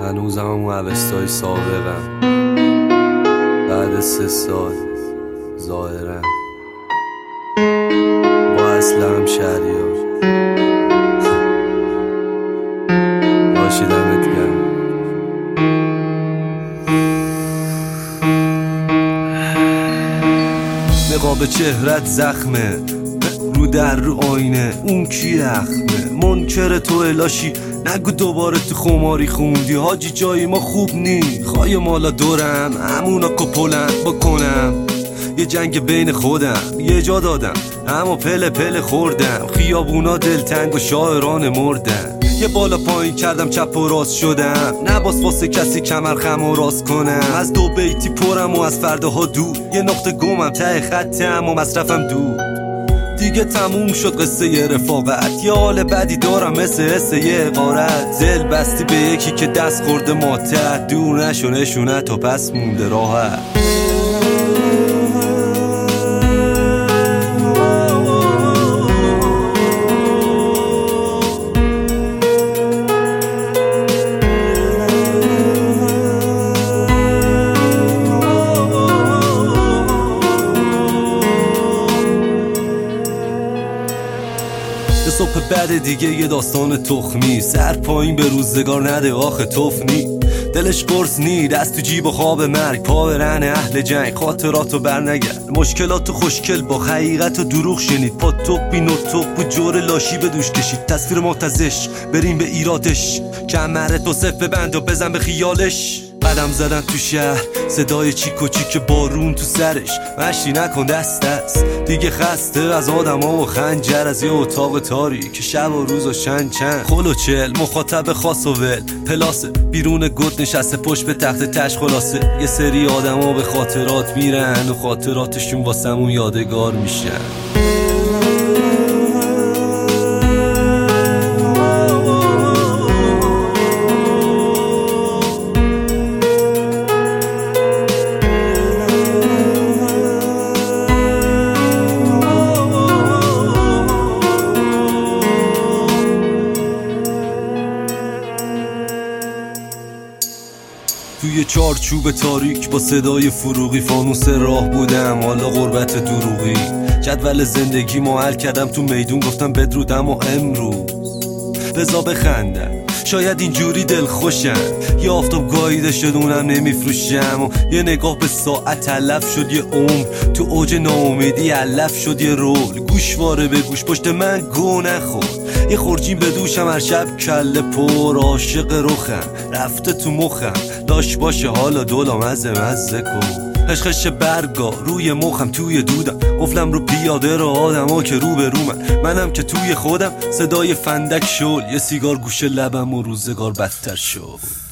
هنوزم همون اوستای سابقم. بعد 3 سال ظاهرم با اصلم شهریار باشیدمت گرم. نقاب چهرت زخمه، رو در رو آینه اون کی اخمه. منکر تو الاشی نگو دوباره تو خماری خوندی حاجی جای ما خوب نی. خواهی مالا دورم همونا کپولن بکنم، یه جنگ بین خودم یه جا دادم همو پله پله خوردم. خیابونا دلتنگ و شاعران مردن، یه بالا پایین کردم چپ و راست شدم. نباس واسه کسی کمر خم و راست کنم. از 2 بیتی پرم و از فرداها دور، یه نقطه گمم ته خطم و مصرفم دور. دیگه تموم شد قصه یه رفاقت، یه حال بدی دارم مثل حسه یه غارت. دل بستی به یکی که دست خورده ماتت، دور نشو نشونت و پس مونده راحت. صبح بعد دیگه یه داستان تخمی، سر پایین به روزگار نده آخه تفنی. دلش قرص نی، دست تو جیب و خواب مرگ، پا به رهن اهل جنگ، خاطراتو برنگرد. مشکلاتو خوشکل با حقیقت و دروغ شنید، پا توپی نو توپ و جور لاشی به دوش کشید. تصویر مرتزش بریم به ایرادش، کمرت و صف بند و بزن به خیالش. قدم زدن تو شهر، صدای چیک و چیک بارون تو سرش. مشتی نکن دست دست، دیگه خسته از آدم ها و خنجر. از یه اتاق تاریک شب و روز و چند خل و چل، مخاطب خاص و ول پلاسه. بیرون گد نشسته پشت به تخت تش خلاصه. یه سری آدم ها به خاطرات میرن و خاطراتشون واسمون یادگار میشن. توی چارچوب تاریک با صدای فروغی فانوس راه بودم، حالا غربت دروغی. جدول زندگی ما حل کردم تو میدون، گفتم بدرودم و امروز بزا بخندم. شاید اینجوری دل خوشم، یه آفتاب گاییده شد اونم نمیفروشم. و یه نگاه به ساعت تلف شد یه عمر، تو اوج ناامیدی علف شد یه رول. گوشواره به گوش پشت من گو نخور، یه خورجین به دوشم هر شب کله پر. عاشق رخم رفته تو مخم، داش باشه حالا دولا مزه کن. خشخش برگا روی مخم توی دودم، قفلم رو پیاده رو آدم ها که رو به رو منم که توی خودم. صدای فندک شل، یه سیگار گوشه لبم و روزگار بدتر شد.